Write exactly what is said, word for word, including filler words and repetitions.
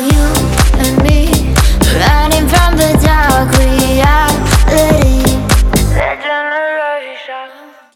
you and me, running from the dark reality. Legend